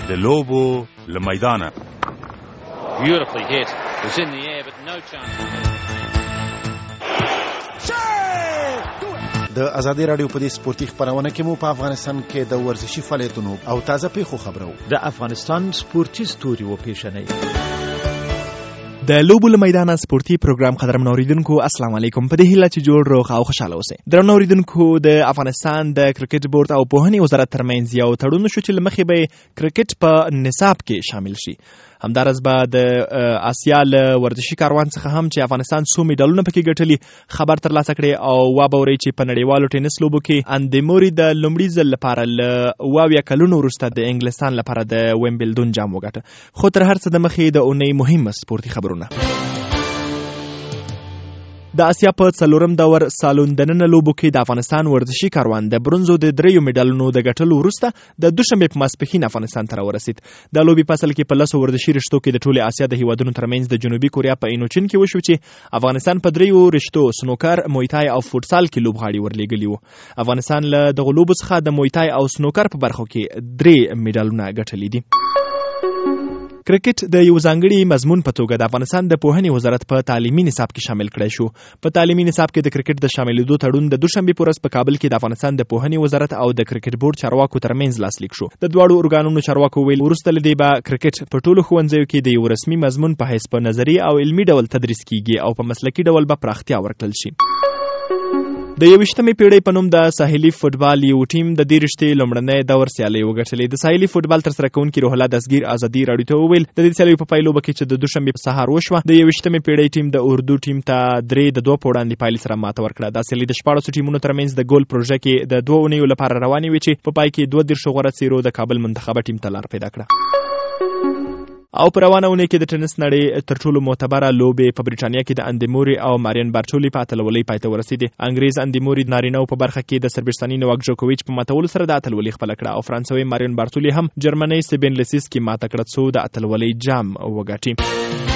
د لوبو له میدانه. Beautifully hit. It was in the air but no chance. د ازادي رادیو په دې سپورتي خبرونه کې مو په افغانستان کې د ورزشي فعالیتونو او تازه پیښو خبرو. د افغانستان سپورتي ستوري و پیښنې د لوبو له میدانه سپورتي پروګرام قدرمن اوریدونکو السلام علیکم. په دې هیله چې جوړ روغ او خوشاله اوسئ. درنو اوریدونکو د افغانستان د کرکټ بورډ او پوهنې وزارت ترمنځ یو تړون شو چې لمخې به کرکټ په نصاب کې شامل شي. همدارس به د آسیا له ورزشي کاروان څخه هم چې افغانستان څو میډالونه پکې ګټلي خبر ترلاسه کړي او وابوري چې په نړیوالو ټینس لوبو کې اندیموري د لومړي ځل لپاره له 20 کلونو وروسته د انګلستان لپاره د ویمبلډون جام وګټه. خو تر هر څه د مخې د اونۍ مهمه سپورتي خبرونه. د آسیا په 4م دور سالون دننه لوبو کې د افغانستان ورزشي کاروان د برونزو د 3 میډالونو د ګټلو وروسته د دوشنبه په ماسپښین افغانستان ته ورسید. د لوبي فصل کې په 10 ورزشي رشتو کې د ټولي آسیا د هیوادونو ترمنځ د جنوبي کوریا په اینوچین کې وشو چې افغانستان په 3 رشتو سنوکر، مویتای او فوټسال کې لوبغاړي ورلېږلي وو. افغانستان له دغه لوبو څخه د مویتای او سنوکر په برخو کې 3 میډالونه ګټلي دي. کرکټ د یو ځانګړي مضمون په توګه د افغانستان د پوهنې وزارت په تعلیمي نصاب کې شامل کړی شو. په تعلیمي نصاب کې د کرکټ د شاملېدو تړون د دوشنبه په ورځ په کابل کې د افغانستان د پوهنې وزارت او د کرکټ بورډ چارواکو ترمنځ لاسلیک شو. د دواړو ارګانونو چارواکو ویل وروسته لدی به کرکټ په ټولو ښوونځیو کې د یو رسمي مضمون په حیث په نظري او علمي ډول تدریس کیږي او په مسلکي ډول به پراختیا ورکړل شي. د 21مې پیړۍ په نوم د ساحلي فوټبال یو ټیم د دې رشتې لومړنۍ دور سیالۍ وګټلې. د ساحلي فوټبال ترسره کوونکي روح الله دستګیر ازادي راډیو ته وویل د دې سیالیو په پایلو کې چې د دوشنبه په سهار وشوه د 21مې پیړۍ ټیم د اردو ټیم ته 3-2 په وړاندې پایلې سره ماته ورکړه. دا سیالي د 14 ټیمونو ترمنځ د ګول پروژه کې د 2 اونیو لپاره روانې وې چې په پای کې 32 غوره څیرو د کابل منتخبه ټیم ته لار پیدا کړه. او پر روانه اونۍ کې د ټینس نړۍ تر ټولو معتبره لوبې په بریټانیا کې د اندیموري او مارین بارټولي په اتلولۍ پای ته ورسېدې. انګریز اندیموري نارینه‌و په برخه کې د سربستاني نوواک جوکوویچ په ماتولو سره د اتلولۍ خپله کړه او فرانسوي مارین بارټولي هم جرمنۍ سیبین لسیس کې ماته کړه څو د اتلولۍ جام وګټي.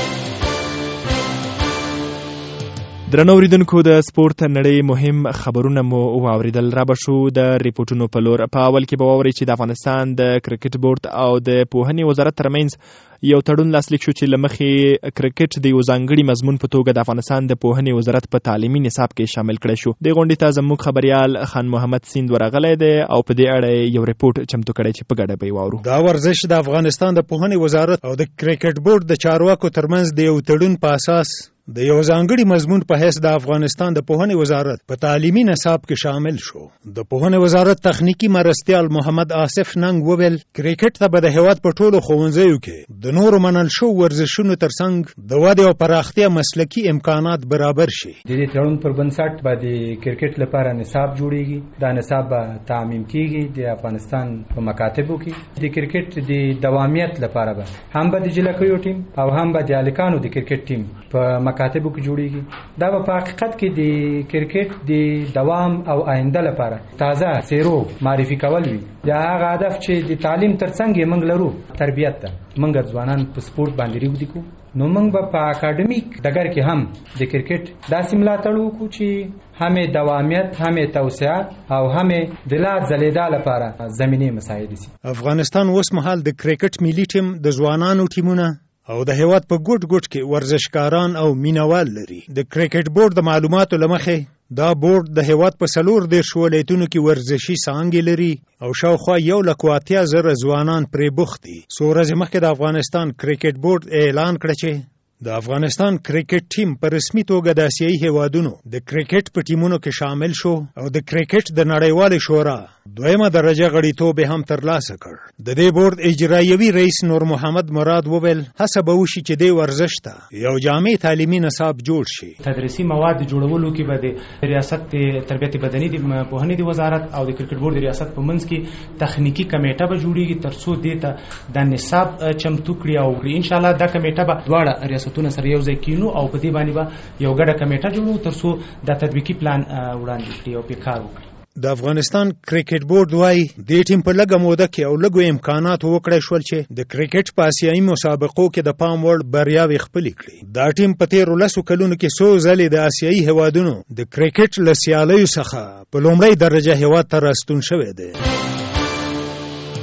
درنو اوریدونکو د سپورت نړۍ مهم خبرونه مو واوریدل. را به شو د ریپورټونو په لور. په اول کې به واورئ چې د افغانستان د کرکټ بورډ او د پوهنې وزارت ترمنځ یو تړون لاسلیک شو چې لمخې کرکټ د یو ځانګړي مضمون په توګه د افغانستان د پوهنې وزارت په تعلیمي نصاب کې شامل کړی شو. د غونډې ته زموږ خبريال خان محمد سیند ورغلی دی او په دې اړه یو ریپورټ چمتو کړی چې په ګډه به واورو. دا ورزش د افغانستان د پوهنې وزارت او د کرکټ بورډ د چارواکو ترمنځ د یو تړون په اساس د یو ځانګړي مضمون په حیث د افغانستان د پوهنې وزارت په تعلیمي نصاب کې شامل شو. د پوهنې وزارت تخنیکی مرستیال محمد آصف ننګ وویل کرکټ ته به د هیواد په ټولو ښوونځیو کې د نورو منل شو ورزشونو ترڅنګ د ودې او پراختیا مسلکي امکانات برابر شي. د دې تړون پر بنسټ به د کرکټ لپاره نصاب جوړیږي. دا نصاب به تعمیم کیږي د افغانستان په مکاتبو کې. د کرکټ د دوامیت لپاره به هم به د جلکیو ټیم او هم به د الکانو د کرکټ ټیم په مکاتبو کې جوړیږي. دا په حقیقت کې د کرکټ د دوام او آینده لپاره تازه سیرو معرفي کول وي. دا هغه هدف چې د تعلیم ترڅنګ یې موږ لرو تربیت ده. موږ ځوانان په سپورت باندې ریږدي کو نو موږ به په اکاډمیک ډګر کې هم د کرکټ داسې ملاتړ وکړو چې هم دوامیت هم توسعه او هم د لا ځلیدا لپاره زمینه مساعد شي. افغانستان اوس مهال د کرکټ ملي ټیم د ځوانانو ټیمونه او د هیواد په ګوټ کې ورزشکاران او مینوال لري. د کرکټ بورډ د معلوماتو لمخې دا بورډ د هیواد په 14 ولایتونو کې ورزشي څانګې لري او شاوخوا 1,80,000 ځوانان پرې بوخت دي. څو ورځې مخکې د افغانستان کرکټ بورډ اعلان کړ چې د افغانستان کرکټ ټیم په رسمي توګه د آسیایي هیوادونو د کرکټ په ټیمونو کې شامل شو او د کرکټ د نړیوالې شورا 2مه درجه غړیتوب هم ترلاسه کړ. د دې بورډ اجرایوي رئیس نور محمد مراد وویل هڅه به وشي چې د ورزش ته یو جامع تعلیمي نصاب جوړ شي. تدریسي مواد جوړولو کې به د ریاست تربیت بدني د پوهنې د وزارت او د کرکټ بورډ د ریاست په منځ کې تخنیکی کمیټه به جوړیږي ترڅو دې ته د نصاب چمتو کړي او ان شاء الله دا کمیټه به دواړه ریاستونه سره یو ځای کینو او په دې باندې به یو ګډه کمیټه جوړو ترڅو د تطبیقي پلان وړاندې کړي او په کار وکړي. د افغانستان کرکټ بورډ وايي د ټیم په لږه موده کې او لږو امکاناتو وکړای شول چې د کرکټ په آسیایي مسابقو کې د پام وړ بریاوې خپلې کړي. دا ټیم په تیرو 10 کلونو کې څو ځلې د آسیایي هیوادونو د کرکټ له سیالیو څخه په لومړۍ درجه هیواد ته راستون شوی دی.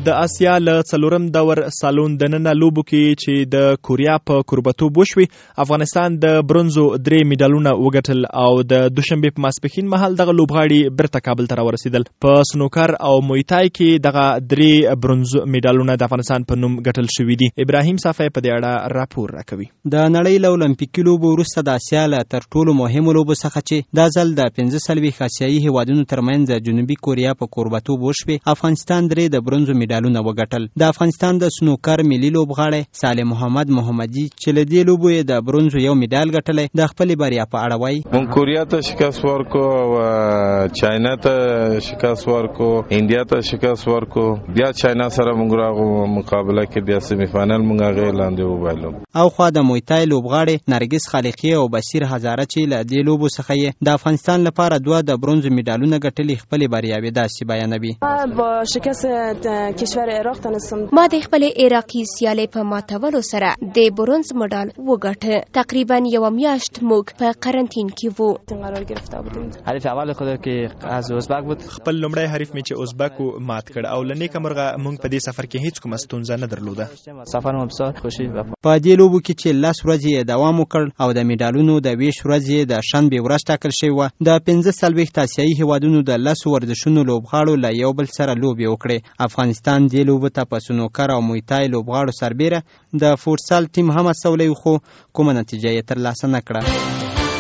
د آسیا له څلورم دور سالون دننه لوبو کې چې د کوریا په کوربتوب وشوي افغانستان د برونزو 3 میډالونه وګټل او د دوشنبه په ماسپښین مهال دغه لوبغاړي بیرته کابل ته راورسېدل. په سنوکر او مویتای کې دغه 3 برونزو میډالونه د افغانستان په نوم ګټل شوي دي. ابراهیم صافی په دې اړه راپور راکوي. د نړۍ له اولمپیکي لوبو وروسته د آسیا له تر ټولو مهمو لوبو څخه چې دا ځل د 15 آسیایي هیوادونو ترمنځ جنوبي کوریا په کوربتوب وشوي افغانستان 3 د برونزو میډالونه وګټل. د افغانستان د سنوکر ملي لوبغاړی صالح محمدي چې له دې لوبو یې د برونزو یو میډال ګټلی د خپلې بریا په اړه وایي. مونږ کوریا ته شکست ورکو او چاینا ته شکست ورکو، انډیا ته شکست ورکو، بیا چاینا سره مونږ راغو مقابله کې بیا سیمی فائنل مونږ هغه لاندې وبایلو. او خو د مویتای لوبغاړي نرګس خالقی او بصیر هزاره چې له دې لوبو څخه یې د افغانستان لپاره 2 د برونزو میډالونه ګټلي خپلې بریاوې داسې بیانوي. با شکست کشور عراق تونستم ما د خپل عراقي سیالۍ په ماتولو سره د برونز مډال وګټه. تقریبا یو میاشت موږ په قرنطین کې وو. قرار گرفته بودیم. حریف اول خود که از ازبک بود. خپل لومړی حریف می چې ازبکو مات کړ او لنی کمرغه موږ په دې سفر کې هیڅ کومه ستونزه نه درلوده. سفر مو بسیار خوشی و په دې لوبو کې چې 10 ورځې دوام وکړ او د میډالونو د 20 ورځې د شنبه ورځ ټاکل شوی و. د 15 آسیایي هیوادونو د 10 ورزشونو لوبغاړو له یو بل سره لوبې وکړې. افغانستان دې لوبو ته په سنوکر او مویتای لوبغاړو سربیره د فوټسال ټیم هم استولی خو کومه نتیجه یې ترلاسه نه کړه.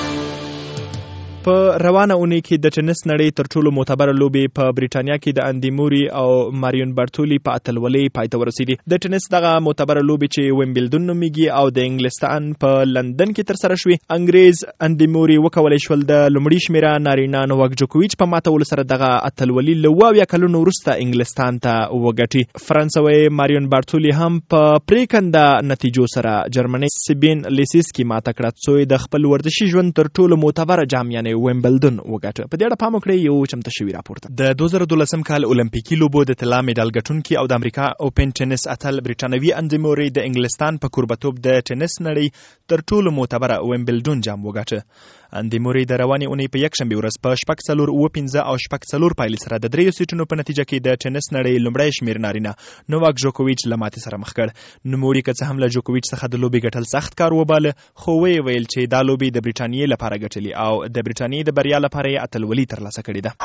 په روانه اونۍ کې د ټینس نړۍ تر ټولو معتبره لوبې په بریټانیا کې د اندي موري او ماریون بارتولي په اتلولۍ پای ته ورسېدې. د ټینس دغه معتبره لوبې چې ویمبلډن نومیږي او د انګلستان په لندن کې ترسره شوې انګریز اندي موري وکولی شول د لومړي شمیره نارینه نوواک جوکوویچ په ماتولو سره دغه اتلولي له 20 کلونو وروسته انګلستان ته وګټي. فرانسوي ماریون بارتولي هم په پریکنده نتیجو سره جرمني سبین لیسیسکي ماته کړه څو د خپل ورزشي ژوند تر ټولو معتبره جام یعنی ویمبلډن وګټه. په دې اړه پام وکړئ یو چمتو شوی راپورته. د 2012 کال اولمپیکي لوبو د طلا میډال ګټونکي او د امریکا اوپن ټینس اتل بریټانوي اندي موري د انګلستان په کوربتوب د ټینس نړۍ تر ټولو معتبره ویمبلډن جام وګټه. اندي موري د روانې اونۍ په یکشنبه ورځ په 4-4 او 4 پایلې سره د 3 سیټونو په نتیجه کې د ټینس نړۍ لومړی شمیر نارینه نوواک جوکوویچ له ماتې سره مخ کړ. نوموړي که څه هم له جوکوویچ څخه د لوبې ګټل سخت کار وباله خو ویل چې دا لوبې د بریټانیې لپاره ګټلې او د بریټانیې د بریا لپاره یې اتلولي ترلاسه کړې ده.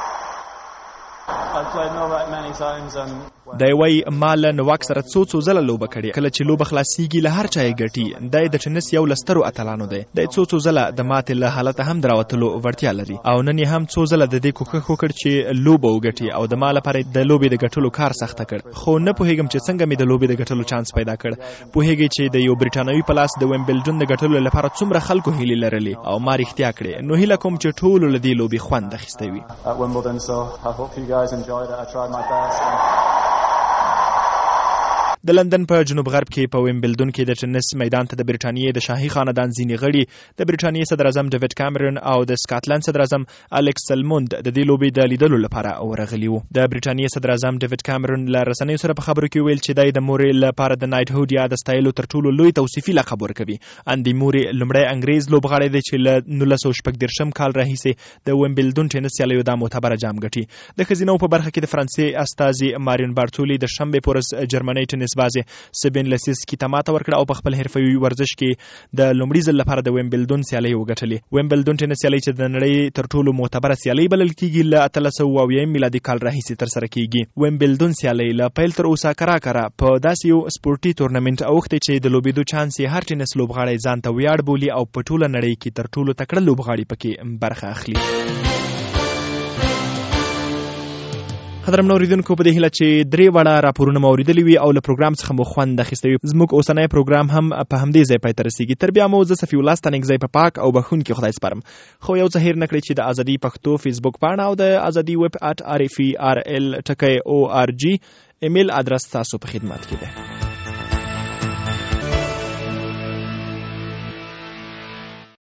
دی وای ما له نوواک سره څو ځله لوبه کړې. کله چې لوبه خلاصيږي له هر چا یې ګټي. دی د ټینس یو لسترو اتلانو دی. دی څو ځله د ماتې له حالت هم دراوتلو وړتیا لري او نن هم څو ځله د دې کوښښ وکړ چې لوبه وګټي او د ما لپاره د لوبې د ګټلو کار سخته کړ. خو نه پوهیږم چې څنګه مې د لوبې د ګټلو چانس پیدا کړ. پوهیږي چې د یو بریټانوي په لاس د ویمبلډن د ګټلو لپاره څومره خلکو هیلې لرلې او ما رښتیا کړې. نو هیله کوم چې ټول له دې لوبې خوند اخیستی وي. د لندن په جنوب غرب کې په ویمبلډن کې د ټینس میدان ته د بریټانیې د شاهي خاندان ځینې غړي د بریټانیې صدر اعظم ډیوډ کامرون او د سکاټلند صدر اعظم الکس سلموند د دې لوبې د لیدلو لپاره ورغلي وو. د بریټانیې صدر اعظم ډیوډ کامرون له رسنیو سره په خبرو کې ویل چې د موري لپاره د نایټ هود یا د سټایلو تر ټولو لوی توصیفي لقب ورکوي. اندي موري لومړی انګریز لوبغاړی دی چې له 1914 کال راهیسې د ویمبلډن ټینس سیالیو د معتبره جام ګټي. د ښځینو په برخه کې د فرانسې استازي ماریون بارتولي د شنبه په ورځ جرمني ټینس بازي سبین لیسیسکي ته ماته ورکړه او په خپل حرفوي ورزش کې د لومړي ځل لپاره د ویمبلډن سیالۍ وګټلې. ویمبلډن ټینس سیالۍ چې د نړۍ تر ټولو معتبره سیالۍ بلل کیږي له 1380 میلادي کال راهیسې ترسره کیږي. ویمبلډن سیالۍ له پیل تر اوسه کرا په داسې یو سپورتي تورنمنت اوښتې چې د لوبېدو چانس یې هر ټینس لوبغاړی ځان ته ویاړ بولي او په ټوله نړۍ کې تر ټولو تکړه لوبغاړي پکې برخه اخلي. قدرمنو اوریدونکو په دې هیله چې 3 وړه راپورونه مو اوریدلي وي او له پروګرام څخه مو خوند اخیستی وي. زموږ اوسنی پروګرام هم په همدې ځای پای ته رسیږي. تر بیا مو زه صفي الله ستانکزی په پاک او بخښونکي خدای سپارم. خو یو څه هیر نه کړئ چې د ازادي پښتو فیسبوک پاڼه او د ازادي ویب @rferl.org ایمیل ادرس تاسو په خدمت کې ده.